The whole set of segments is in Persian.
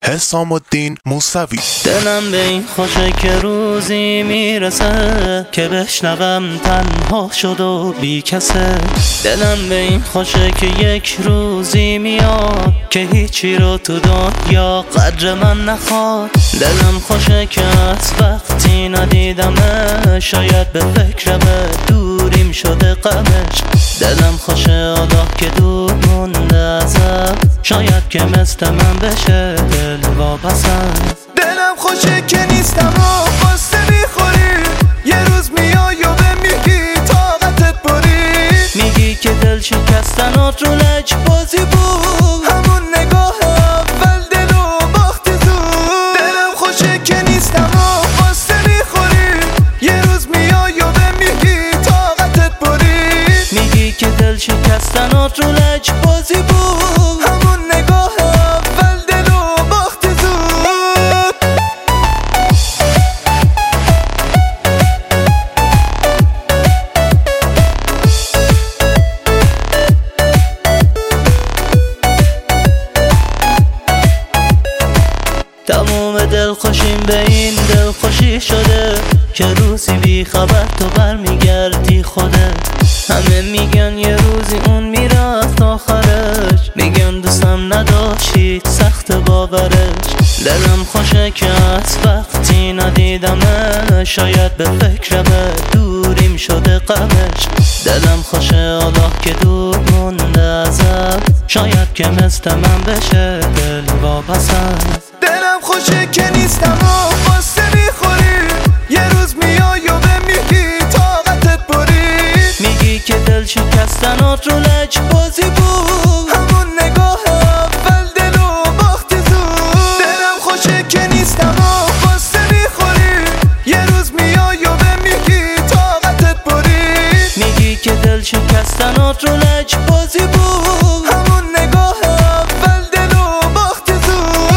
حسام الدین موسوی. دلم به این خوشه که روزی میرسه که بشنوم تنها شد و بی کسه. دلم به این خوشه که یک روزی میاد که هیچی رو تو دنیا قدر من نخواد. دلم خوشه که از وقتی ندیدمه شاید به فکر به دوریم شده غمش. دلم خوشه حالا که دور مونده ازم شاید که مثل من بشه دل واپسم. دلم خوشه که نیستم و قصه میخوری، یه روز میای و به میگی طاقتت برید. میگی که دل شکستنات رو لج بازی بود، همون نگاه اول دل و باختی زود. دلم خوشه که نیستم و قصه میخوری، یه روز میای و به میگی طاقتت برید. میگی که دل شکستنات رو لج بازی بود، همون نگاه اول دل و باختی زود. تموم دل خوشیم به این دل خوشی شده که روزی بی خبر تو برمیگردی خودت. همه میگن یه روزی اون میرفت آخرش، میگن دوستم نداشتید سخت باورش. دلم خوشه که از وقتی ندیدمه شاید به فکر به دوریم شده غمش. دلم خوشه حالا که دور مونده ازم شاید که مثل من بشه دل واپسم. دلم خوشه که نیستم و قصه میخوری، یه روز میای و به میگی طاقتت برید. میگی که دل شکستنات رو لج بازی بود، همون نگاه اول دل و باختی زود. دلم خوشه که نیستم و قصه میخوری، یه روز میای و به میگی طاقتت برید. میگی که دل شکستنات رو لج بازی بود، همون نگاه اول دل و باختی زود.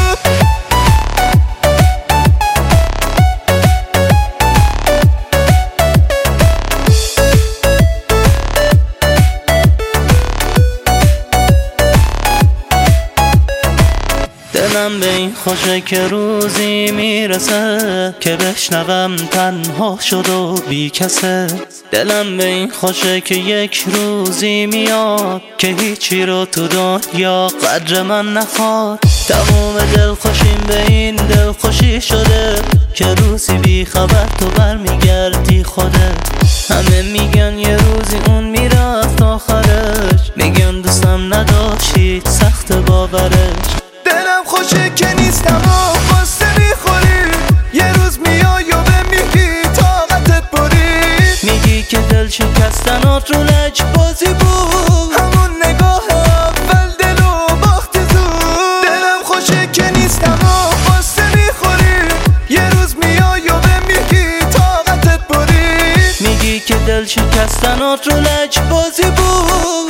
دلم به این خوشه که روزی میرسه که بشنوم تنها شد و بی کسه. دلم به این خوشه که یک روزی میاد که هیچی رو تو دنیا قدر من نخواد. تموم دل خوشیم به این دل خوشی شده که روزی بی خبر تو برمیگردی خودت. همه میگن یه روزی اون میرفت آخرش، میگن دوستم نداشتید سخت باورش. دلم خوشه که نیستم و قصه میخوری، یه روز میای و به میگی طاقتت برید. میگی که دل شکستنات رو لج بازی بود، همون نگاه اول دل و باختی زود. دلم خوشه که نیستم و قصه میخوری، یه روز میای و به میگی طاقتت برید. میگی که دل شکستنات رو لج بازی بود.